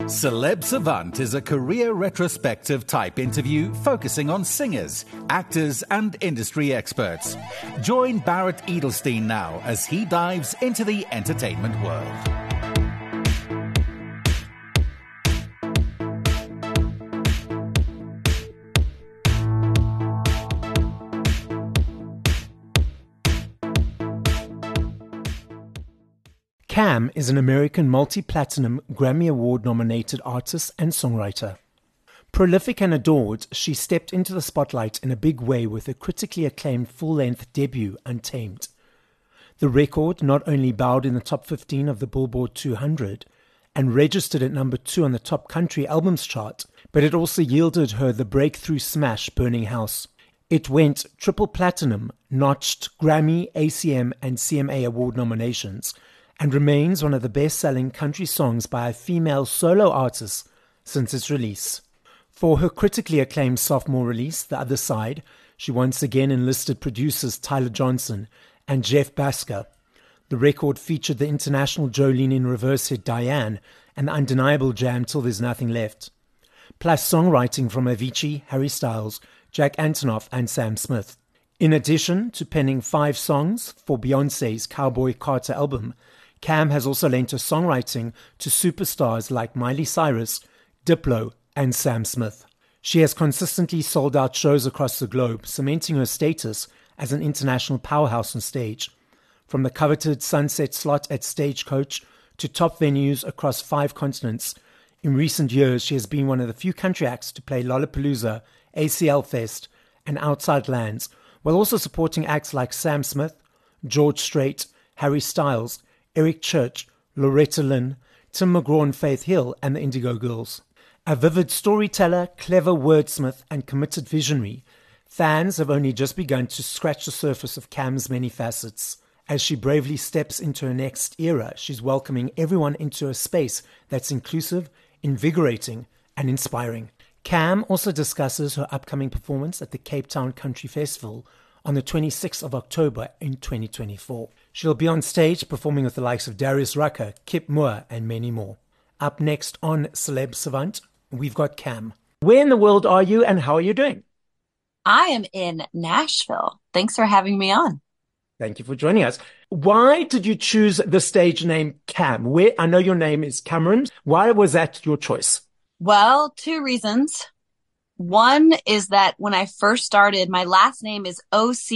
Celeb Savant is a career retrospective type interview focusing on singers, actors, and industry experts. Join Barrett Edelstein now as he dives into the entertainment world. Cam is an American multi-platinum Grammy Award-nominated artist and songwriter. Prolific and adored, she stepped into the spotlight in a big way with her critically acclaimed full-length debut, Untamed. The record not only bowed in the top 15 of the Billboard 200 and registered at number 2 on the top country albums chart, but it also yielded her the breakthrough smash Burning House. It went triple platinum, notched Grammy, ACM, and CMA award nominations, and remains one of the best-selling country songs by a female solo artist since its release. For her critically acclaimed sophomore release, The Other Side, she once again enlisted producers Tyler Johnson and Jeff Basker. The record featured the international Jolene in Reverse hit Diane and the undeniable jam Till There's Nothing Left, plus songwriting from Avicii, Harry Styles, Jack Antonoff, and Sam Smith. In addition to penning 5 songs for Beyoncé's Cowboy Carter album, Cam has also lent her songwriting to superstars like Miley Cyrus, Diplo, and Sam Smith. She has consistently sold out shows across the globe, cementing her status as an international powerhouse on stage. From the coveted Sunset slot at Stagecoach to top venues across 5 continents, in recent years she has been one of the few country acts to play Lollapalooza, ACL Fest, and Outside Lands, while also supporting acts like Sam Smith, George Strait, Harry Styles, Eric Church, Loretta Lynn, Tim McGraw and Faith Hill, and the Indigo Girls. A vivid storyteller, clever wordsmith, and committed visionary, fans have only just begun to scratch the surface of Cam's many facets. As she bravely steps into her next era, she's welcoming everyone into a space that's inclusive, invigorating, and inspiring. Cam also discusses her upcoming performance at the Cape Town Country Festival on the 26th of October in 2024. She'll be on stage performing with the likes of Darius Rucker, Kip Moore, and many more. Up next on Celeb Savant, we've got Cam. Where in the world are you and how are you doing? I am in Nashville. Thanks for having me on. Thank you for joining us. Why did you choose the stage name Cam? I know your name is Cameron. Why was that your choice? Well, 2 reasons. One is that when I first started, my last name is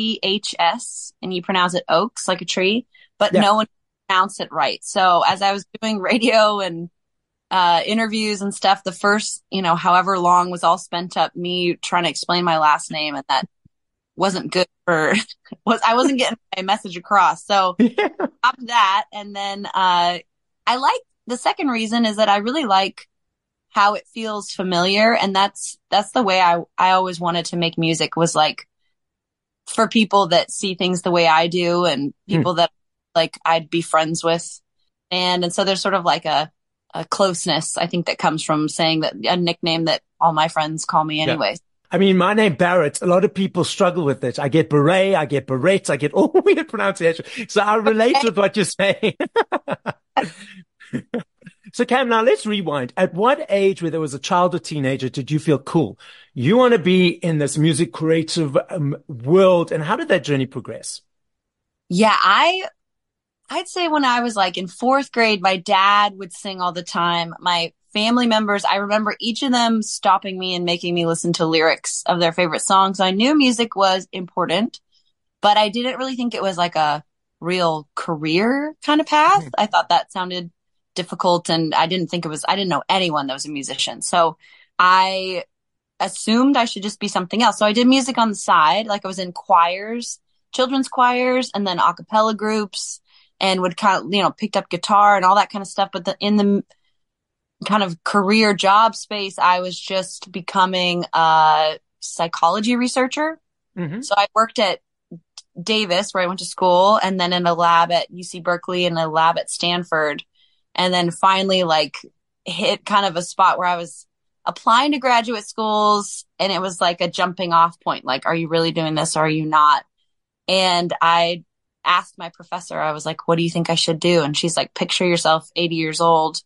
Ochs, and you pronounce it Oaks, like a tree, but No one pronounced it right. So as I was doing radio and interviews and stuff, the first, however long was all spent up me trying to explain my last name, and that wasn't good I wasn't getting my message across. So stopped that. And then I like the second reason is that I really like how it feels familiar. And that's the way I always wanted to make music, was like for people that see things the way I do and people that like I'd be friends with. And so there's sort of like a closeness, I think, that comes from saying that a nickname that all my friends call me anyway. Yeah. I mean, my name Barrett, a lot of people struggle with it. I get Beret, I get Barrett, I get all weird pronunciation. So I relate with what you're saying. So Cam, now let's rewind. At what age, whether it was a child or teenager, did you feel cool? You want to be in this music creative world, and how did that journey progress? Yeah, I'd say when I was like in 4th grade, my dad would sing all the time. My family members, I remember each of them stopping me and making me listen to lyrics of their favorite songs. I knew music was important, but I didn't really think it was like a real career kind of path. I thought that sounded difficult, and I didn't know anyone that was a musician. So I assumed I should just be something else. So I did music on the side. Like I was in choirs, children's choirs, and then a cappella groups, and would kind of, picked up guitar and all that kind of stuff. But in the kind of career job space, I was just becoming a psychology researcher. Mm-hmm. So I worked at Davis, where I went to school, and then in a lab at UC Berkeley and a lab at Stanford. And then finally hit kind of a spot where I was applying to graduate schools, and it was like a jumping off point. Like, are you really doing this or are you not? And I asked my professor, I was like, what do you think I should do? And she's like, picture yourself 80 years old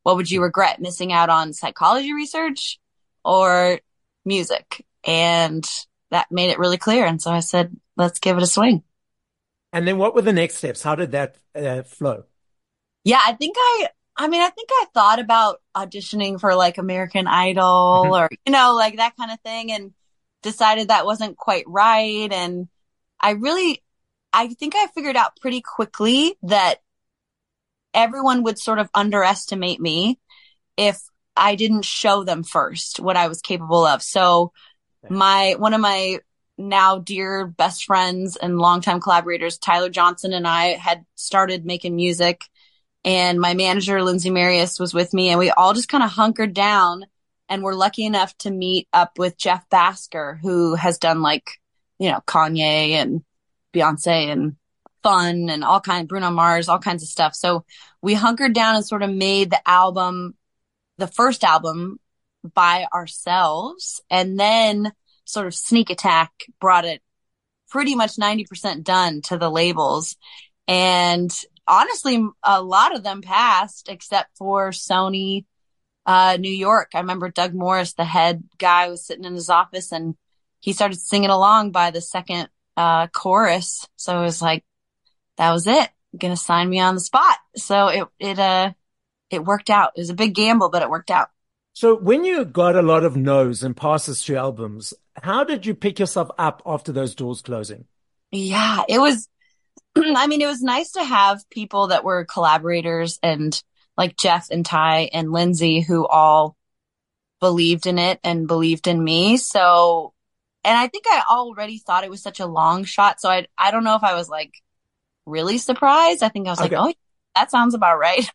what would you regret, missing out on psychology research or music? And that made it really clear. And so I said, let's give it a swing. And then what were the next steps? How did that flow? Yeah, I think I thought about auditioning for like American Idol or, like that kind of thing, and decided that wasn't quite right. And I think I figured out pretty quickly that everyone would sort of underestimate me if I didn't show them first what I was capable of. So one of my now dear best friends and longtime collaborators, Tyler Johnson, and I had started making music, and my manager, Lindsay Marius, was with me, and we all just kind of hunkered down and were lucky enough to meet up with Jeff Basker, who has done Kanye and Beyonce and Fun and Bruno Mars, all kinds of stuff. So we hunkered down and sort of made the first album by ourselves, and then sort of sneak attack brought it pretty much 90% done to the labels. And honestly, a lot of them passed except for Sony New York. I remember Doug Morris, the head guy, was sitting in his office and he started singing along by the second chorus. So it was like, that was it. Gonna sign me on the spot. So it worked out. It was a big gamble, but it worked out. So when you got a lot of no's and passes to albums, how did you pick yourself up after those doors closing? Yeah, it was, it was nice to have people that were collaborators, and like Jeff and Ty and Lindsay, who all believed in it and believed in me. So, and I think I already thought it was such a long shot. So I don't know if I was like really surprised. I think I was like, oh, that sounds about right.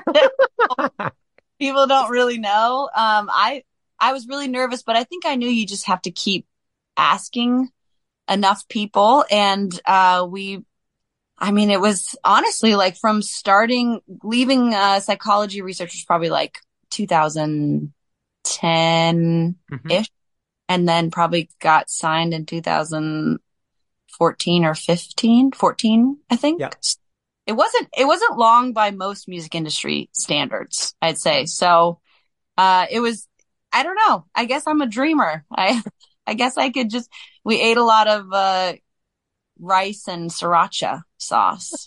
People don't really know. I was really nervous, but I think I knew you just have to keep asking enough people. And it was honestly like from leaving psychology research was probably like 2010-ish, and then probably got signed in 2014 or 14, I think. Yeah. It wasn't long by most music industry standards, I'd say. So, it was, I don't know. I guess I'm a dreamer. I guess we ate a lot of, rice and sriracha sauce.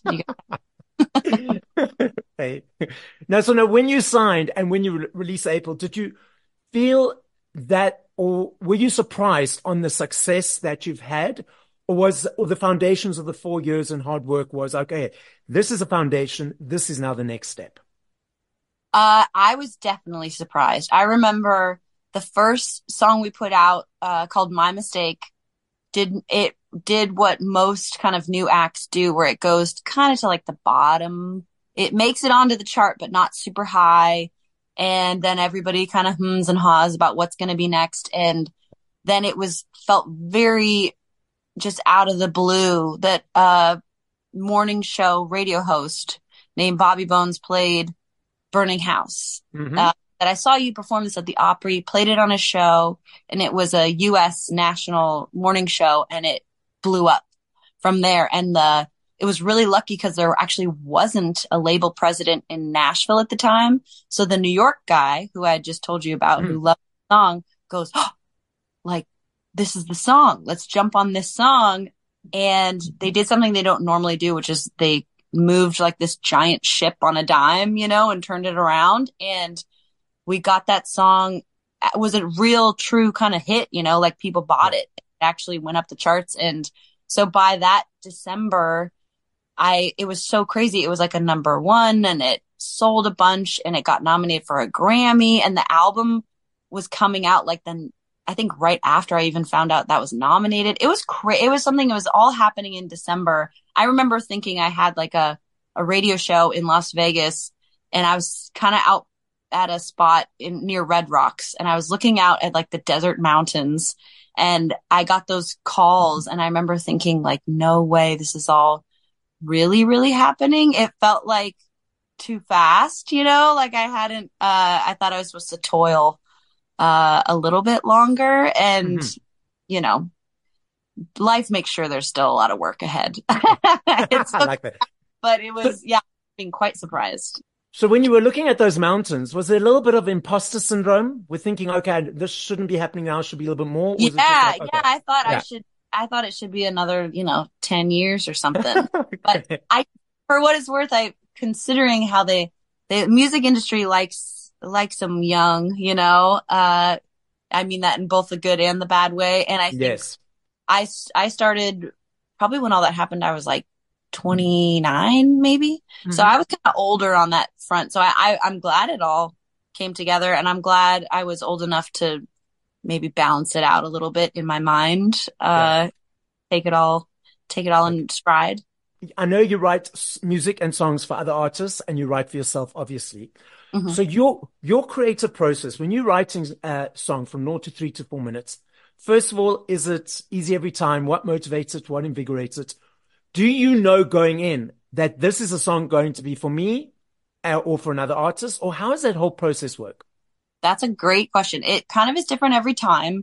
Hey. Now, when you signed and when you released April, did you feel that, or were you surprised on the success that you've had? Or the foundations of the 4 years and hard work was, okay, this is a foundation. This is now the next step. I was definitely surprised. I remember the first song we put out, called My Mistake, did what most kind of new acts do, where it goes kind of to like the bottom. It makes it onto the chart, but not super high. And then everybody kind of hums and haws about what's going to be next. And then felt very just out of the blue that morning show radio host named Bobby Bones played Burning House. That I saw you perform this at the Opry, played it on a show, and it was a U.S. national morning show, and it blew up from there. And it was really lucky because there actually wasn't a label president in Nashville at the time. So the New York guy who I had just told you about, who loved the song, goes, oh, like, this is the song. Let's jump on this song. And they did something they don't normally do, which is they moved like this giant ship on a dime, and turned it around. And we got that song. It was a real true kind of hit, like people bought it. It actually went up the charts. And so by that December, it was so crazy. It was like a number one, and it sold a bunch, and it got nominated for a Grammy, and the album was coming out I think right after I even found out that was nominated. It was it was something that was all happening in December. I remember thinking I had like a radio show in Las Vegas, and I was kind of out at a spot near Red Rocks, and I was looking out at like the desert mountains, and I got those calls, and I remember thinking like, no way, this is all really, really happening. It felt like too fast, like I thought I was supposed to toil a little bit longer, and life makes sure there's still a lot of work ahead. I like that. But it was, being quite surprised. So when you were looking at those mountains, was there a little bit of imposter syndrome with thinking, okay, this shouldn't be happening now, it should be a little bit more? Or was it just Yeah, like, yeah, okay, I thought it should be another, 10 years or something. But okay. for what it's worth, considering how the music industry likes them young, I mean that in both the good and the bad way. And I think Yes. I started probably when all that happened, I was like 29 maybe. So Mm-hmm. I was kind of older on that front. So I'm glad it all came together, and I'm glad I was old enough to maybe balance it out a little bit in my mind. Yeah. Take it all Okay. in stride. I know you write music and songs for other artists and you write for yourself, obviously. Hmm. So your creative process, when you're writing a song from 0 to 3 to 4 minutes, first of all, is it easy every time? What motivates it? What invigorates it? Do you know going in that this is a song going to be for me or for another artist? Or how does that whole process work? That's a great question. It kind of is different every time.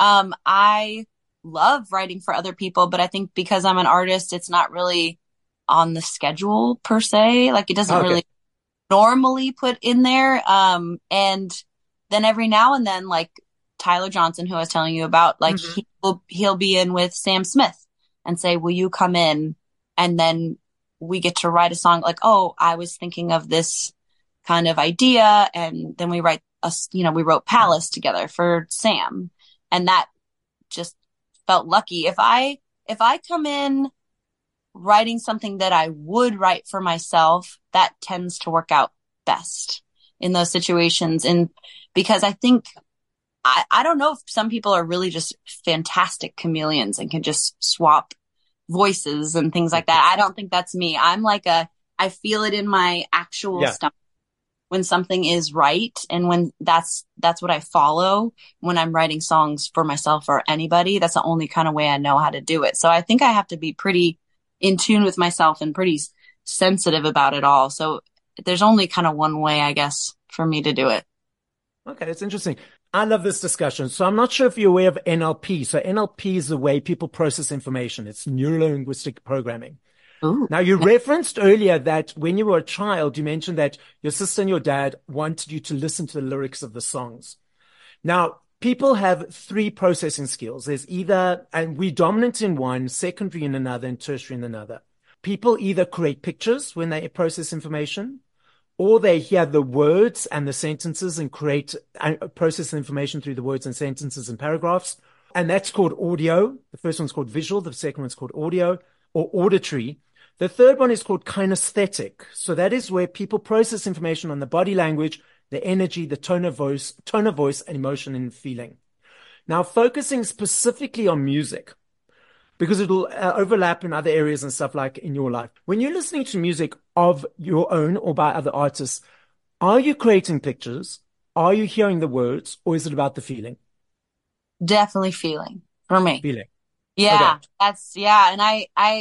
I love writing for other people, but I think because I'm an artist, it's not really on the schedule per se. Like it doesn't Okay. really normally put in there. And then every now and then, like Tyler Johnson, who I was telling you about, like Hmm. he'll be in with Sam Smith and say, "Will you come in?" And then we get to write a song like, "Oh, I was thinking of this kind of idea," and then we wrote Palace together for Sam, and that just felt lucky. If I come in writing something that I would write for myself, that tends to work out best in those situations. And because I think, I don't know if some people are really just fantastic chameleons and can just swap voices and things like that. I don't think that's me. I feel it in my actual Yeah. stomach when something is right. And when that's what I follow when I'm writing songs for myself or anybody. That's the only kind of way I know how to do it. So I think I have to be pretty in tune with myself and pretty sensitive about it all. So there's only kind of one way, I guess, for me to do it. Okay, that's interesting. I love this discussion. So I'm not sure if you're aware of NLP. So NLP is the way people process information. It's neuro-linguistic programming. Ooh. Now, you referenced earlier that when you were a child, you mentioned that your sister and your dad wanted you to listen to the lyrics of the songs. Now, people have three processing skills. There's either, and we're dominant in one, secondary in another, and tertiary in another. People either create pictures when they process information, or they hear the words and the sentences and create process information through the words and sentences and paragraphs. And that's called audio. The first one's called visual. The second one's called audio or auditory. The third one is called kinesthetic. So that is where people process information on the body language, the energy, the tone of voice, and emotion and feeling. Now, focusing specifically on music, because it'll overlap in other areas and stuff like in your life. When you're listening to music of your own or by other artists, are you creating pictures? Are you hearing the words, or is it about the feeling? Definitely feeling for me. Feeling. Okay. Yeah, yeah. And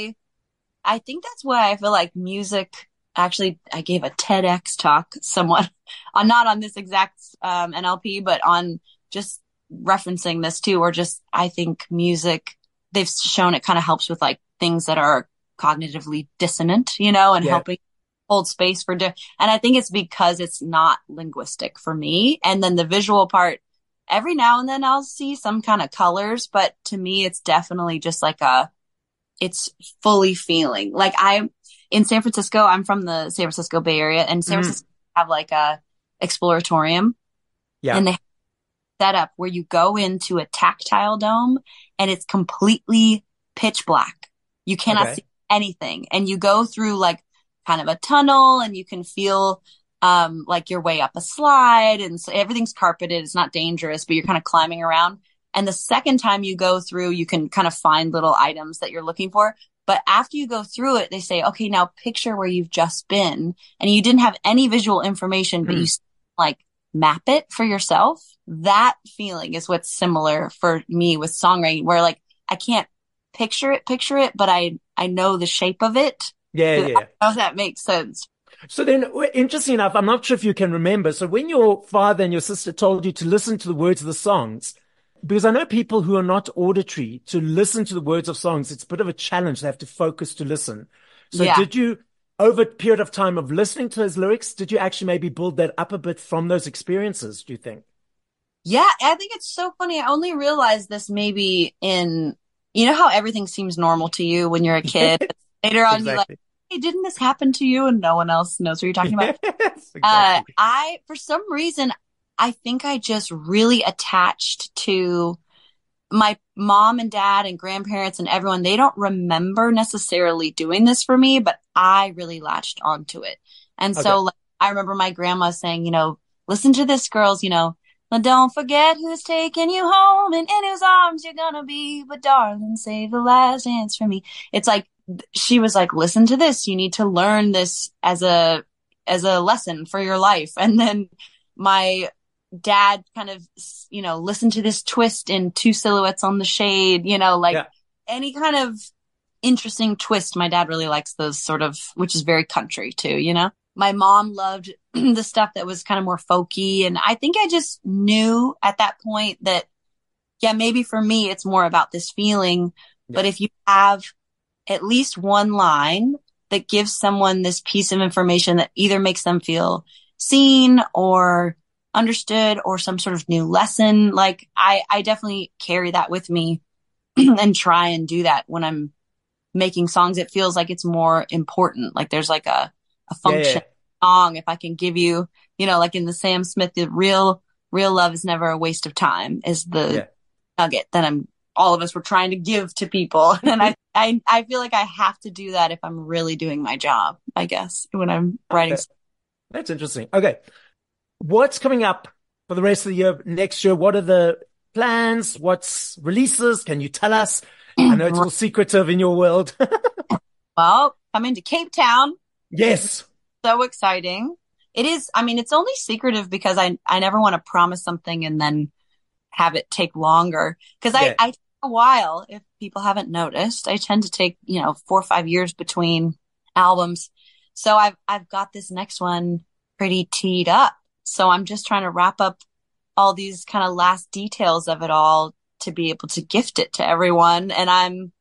I think that's why I feel like music, actually, I gave a TEDx talk somewhat on, not on this exact, NLP, but on just referencing this too, or just, I think music, they've shown it kind of helps with like things that are cognitively dissonant, and Yeah. helping hold space for, and I think it's because it's not linguistic for me. And then the visual part, every now and then I'll see some kind of colors, but to me, it's definitely just like it's fully feeling like I'm in San Francisco. I'm from the San Francisco Bay Area, and San Mm. Francisco have like a exploratorium, Yeah. and they have set up where you go into a tactile dome and it's completely pitch black. You cannot Okay. see anything. And you go through like kind of a tunnel, and you can feel like your way up a slide, and so everything's carpeted. It's not dangerous, but you're kind of climbing around. And the second time you go through, you can kind of find little items that you're looking for. But after you go through it, they say, okay, now picture where you've just been, and you didn't have any visual information, but you Mm. like map it for yourself. That feeling is what's similar for me with songwriting, where like I can't picture it, but I know the shape of it. Yeah. I don't Yeah. know if that makes sense. So then, interesting enough, I'm not sure if you can remember. So when your father and your sister told you to listen to the words of the songs, because I know people who are not auditory, to listen to the words of songs, it's a bit of a challenge. They have to focus to listen. So Yeah. over a period of time of listening to his lyrics, did you actually maybe build that up a bit from those experiences, do you think? Yeah, I think it's so funny. I only realized this maybe in, you know how everything seems normal to you when you're a kid. Later on, you're like, Exactly. hey, didn't this happen to you? And no one else knows what you're talking about. Yes, exactly. For some reason, I think I just really attached to my mom and dad and grandparents and everyone. They don't remember necessarily doing this for me, but I really latched onto it. And Okay. so like, I remember my grandma saying, listen to this, girls, "But don't forget who's taking you home and in whose arms you're gonna be. But darling, save the last dance for me." It's like, she was like, listen to this. You need to learn this as a lesson for your life. And then my dad kind of, listen to this twist in Two Silhouettes on the Shade, like Yeah. any kind of interesting twist. My dad really likes those sort of, which is very country too. My mom loved the stuff that was kind of more folky. And I think I just knew at that point that, yeah, maybe for me, it's more about this feeling. Yeah. But if you have at least one line that gives someone this piece of information that either makes them feel seen or understood or some sort of new lesson, like I definitely carry that with me and try and do that when I'm making songs. It feels like it's more important. Like there's like a Yeah. Yeah. function song. If I can give you, like in the Sam Smith, the real love is never a waste of time is the Yeah. nugget that all of us were trying to give to people. And I feel like I have to do that if I'm really doing my job, I guess, when I'm writing. Okay. That's interesting. Okay. What's coming up for the rest of the year, next year? What are the plans? What's releases? Can you tell us? I know it's all secretive in your world. Well, coming to Cape Town. Yes. So exciting. It is. I mean, it's only secretive because I never want to promise something and then have it take longer. Because Yeah. I take a while, if people haven't noticed. I tend to take, 4 or 5 years between albums. So I've got this next one pretty teed up. So I'm just trying to wrap up all these kind of last details of it all to be able to gift it to everyone. And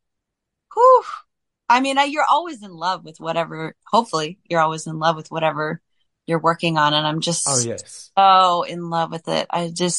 whew, I mean, you're always in love with whatever, hopefully you're always in love with whatever you're working on. And I'm just Oh, yes. so in love with it.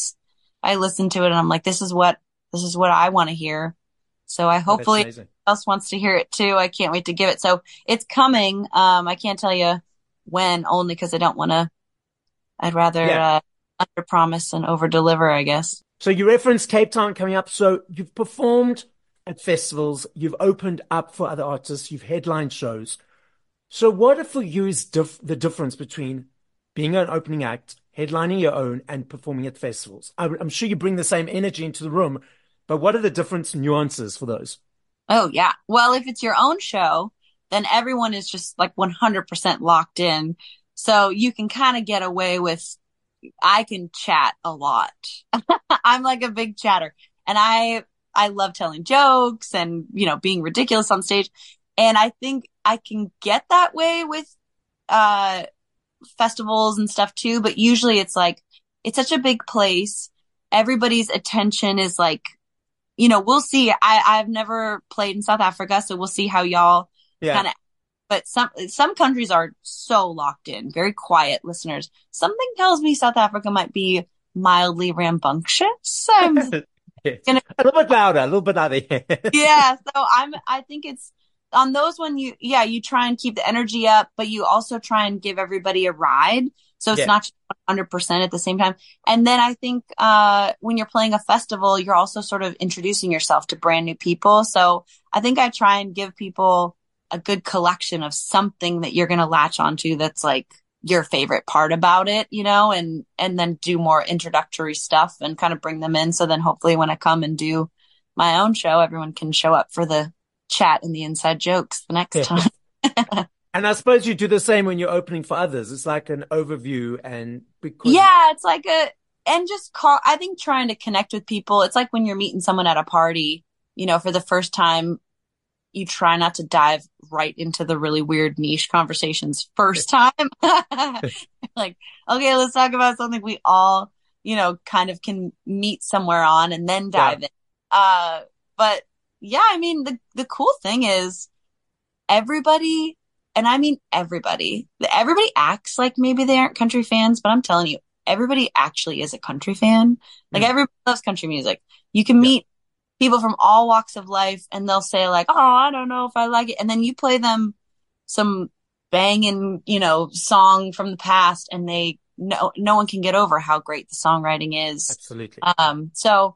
I listen to it and I'm like, this is what I want to hear. So Oh, that's hopefully amazing. else wants to hear it too. I can't wait to give it. So it's coming. I can't tell you when, only because I don't want to, I'd rather, Yeah. under promise and over deliver, I guess. So you referenced Cape Town coming up. So you've performed at festivals, you've opened up for other artists, you've headlined shows. So what for you is the difference between being an opening act, headlining your own, and performing at festivals? I'm sure you bring the same energy into the room, but what are the different nuances for those? Oh yeah. Well, if it's your own show, then everyone is just like 100% locked in. So you can kind of get away with, I can chat a lot. I'm like a big chatter and I love telling jokes and, being ridiculous on stage. And I think I can get that way with, uh, festivals and stuff too. But usually it's like, it's such a big place. Everybody's attention is like, we'll see. I've never played in South Africa, so we'll see how y'all Yeah. kind of, but some countries are so locked in, very quiet listeners. Something tells me South Africa might be mildly rambunctious. I'm Yes. gonna, A little bit louder, a little bit louder. yeah. So I think it's on those when you try and keep the energy up, but you also try and give everybody a ride. So it's Yeah. not just 100% at the same time. And then I think, when you're playing a festival, you're also sort of introducing yourself to brand new people. So I think I try and give people a good collection of something that you're going to latch onto that's like your favorite part about it, and then do more introductory stuff and kind of bring them in. So then hopefully when I come and do my own show, everyone can show up for the chat and the inside jokes the next time. And I suppose you do the same when you're opening for others. It's like an overview and because Yeah, it's like I think trying to connect with people. It's like when you're meeting someone at a party, for the first time, you try not to dive right into the really weird niche conversations first time. Like, okay, let's talk about something we all, kind of can meet somewhere on and then dive in. But yeah, I mean, the cool thing is everybody and I mean everybody acts like maybe they aren't country fans, but I'm telling you, everybody actually is a country fan. Like Mm. everybody loves country music. You can Yeah. meet people from all walks of life and they'll say like, "Oh, I don't know if I like it." And then you play them some banging, song from the past and no one can get over how great the songwriting is. Absolutely. So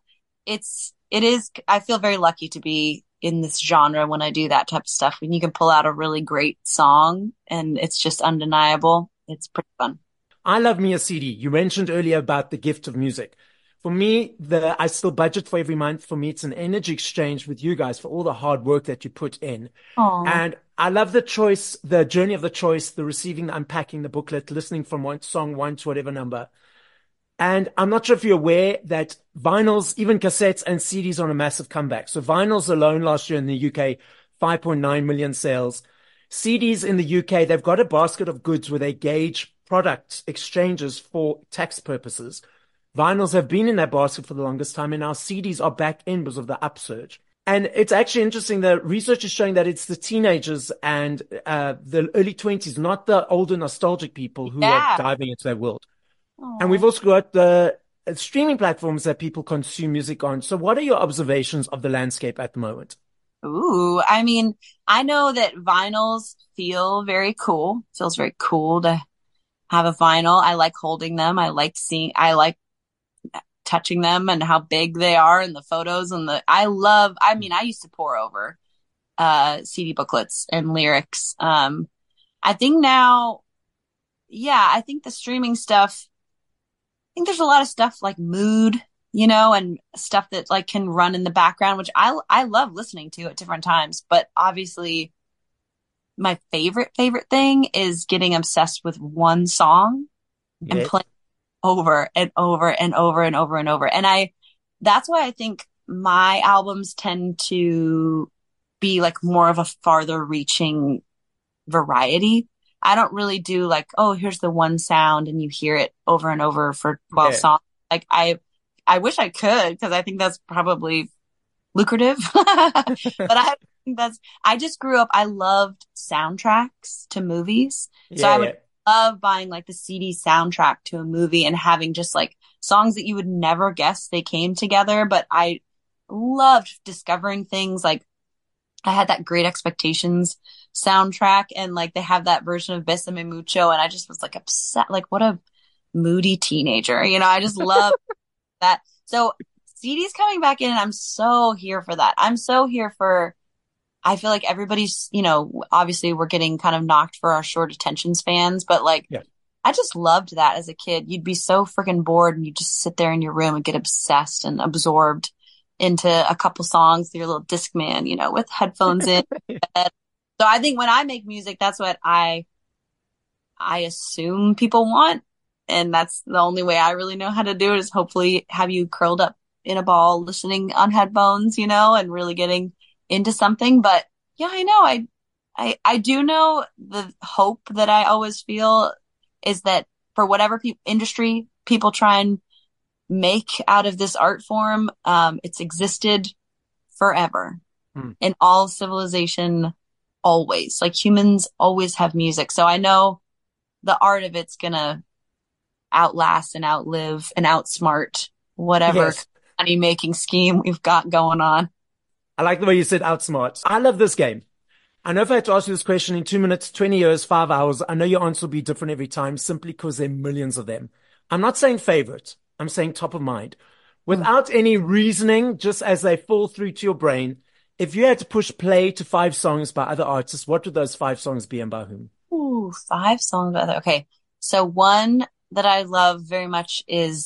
it is, I feel very lucky to be in this genre when I do that type of stuff. When you can pull out a really great song and it's just undeniable. It's pretty fun. I love me a CD. You mentioned earlier about the gift of music. For me, I still budget for every month. For me, it's an energy exchange with you guys for all the hard work that you put in. Oh, And I love the choice, the journey of the choice, the receiving, the unpacking the booklet, listening from one song, one to whatever number. And I'm not sure if you're aware that vinyls, even cassettes and CDs are on a massive comeback. So vinyls alone last year in the UK, 5.9 million sales. CDs in the UK, they've got a basket of goods where they gauge product exchanges for tax purposes. Vinyls have been in that basket for the longest time, and now CDs are back in because of the upsurge. And it's actually interesting. The research is showing that it's the teenagers and the early 20s, not the older nostalgic people who are yeah. diving into that world. And we've Oh. also got the streaming platforms that people consume music on. So what are your observations of the landscape at the moment? Ooh, I mean, I know that vinyls feel very cool. Feels very cool to have a vinyl. I like holding them. I like touching them and how big they are and the photos and I mean, I used to pore over CD booklets and lyrics. I think now, yeah, I think the streaming stuff, I think there's a lot of stuff like mood, and stuff that like can run in the background, which I love listening to at different times. But obviously, my favorite thing is getting obsessed with one song and Yes. playing over and over and over and over and over. And that's why I think my albums tend to be like more of a farther reaching variety. I don't really do like, oh, here's the one sound and you hear it over and over for 12 Yeah. songs. Like I wish I could because I think that's probably lucrative. But I think I just grew up, I loved soundtracks to movies. So Yeah. I Yeah. would love buying like the CD soundtrack to a movie and having just like songs that you would never guess they came together. But I loved discovering things like I had that Great Expectations soundtrack and like they have that version of Besame Mucho and I just was like upset, like what a moody teenager. I just love that. So CDs coming back in and I'm so here for that. I'm so here for I feel like everybody's, obviously we're getting kind of knocked for our short attention spans, but like Yeah. I just loved that as a kid. You'd be so freaking bored and you just sit there in your room and get obsessed and absorbed into a couple songs through your little Discman, with headphones in. So I think when I make music, that's what I assume people want. And that's the only way I really know how to do it is hopefully have you curled up in a ball listening on headphones, and really getting into something. But yeah, I know. I do know the hope that I always feel is that for whatever industry people try and make out of this art form, it's existed forever Hmm. in all civilization, always. Like humans always have music. So I know the art of it's gonna outlast and outlive and outsmart whatever Yes. money making scheme we've got going on. I like the way you said outsmart. I love this game. I know if I had to ask you this question in 2 minutes, 20 years, 5 hours, I know your answer will be different every time simply because there are millions of them. I'm not saying favorite. I'm saying top of mind. Without any reasoning, just as they fall through to your brain, if you had to push play to 5 songs by other artists, what would those 5 songs be and by whom? Ooh, 5 songs. Okay. So one that I love very much is,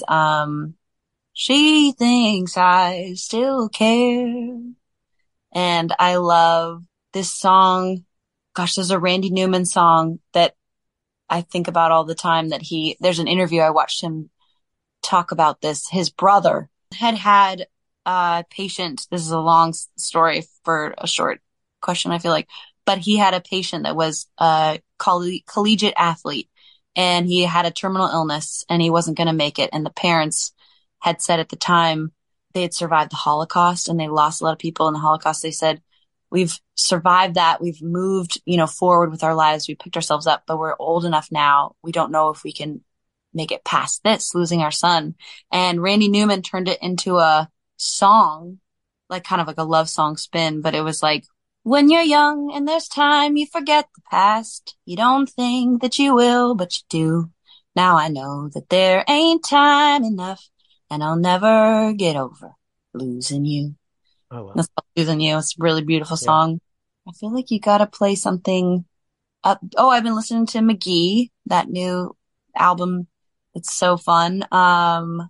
She Thinks I Still Care. And I love this song. Gosh, there's a Randy Newman song that I think about all the time there's an interview I watched him talk about this. His brother had a patient. This is a long story for a short question, I feel like, but he had a patient that was a collegiate athlete and he had a terminal illness and he wasn't going to make it. And the parents had said at the time they had survived the Holocaust and they lost a lot of people in the Holocaust. They said, we've survived that. We've moved, forward with our lives. We picked ourselves up, but we're old enough now. We don't know if we can make it past this, losing our son. And Randy Newman turned it into a song, like kind of like a love song spin, but it was like, when you're young and there's time, you forget the past. You don't think that you will, but you do. Now I know that there ain't time enough, and I'll never get over losing you. Oh, wow. That's Losing You. It's a really beautiful song. I feel like you gotta play something up. Oh, I've been listening to McGee, that new album. It's so fun. I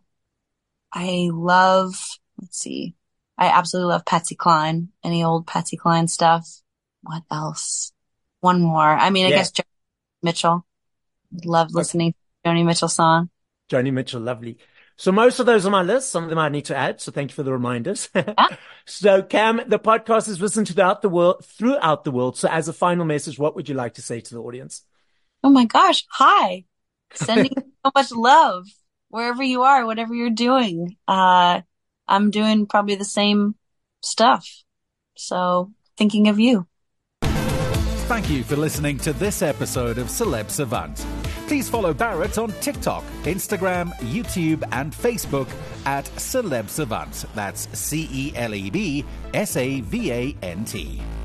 absolutely love Patsy Cline. Any old Patsy Cline stuff. What else? One more. I guess Joni Mitchell. Love listening to Joni Mitchell song. Joni Mitchell, lovely. So most of those are my list. Some of them I need to add. So thank you for the reminders. So Cam, the podcast is listened throughout the world. So as a final message, what would you like to say to the audience? Oh my gosh. Hi. Sending so much love wherever you are, whatever you're doing. I'm doing probably the same stuff. So thinking of you. Thank you for listening to this episode of Celeb Savant. Please follow Barrett on TikTok, Instagram, YouTube, and Facebook at Celeb Savant. That's CelebSavant.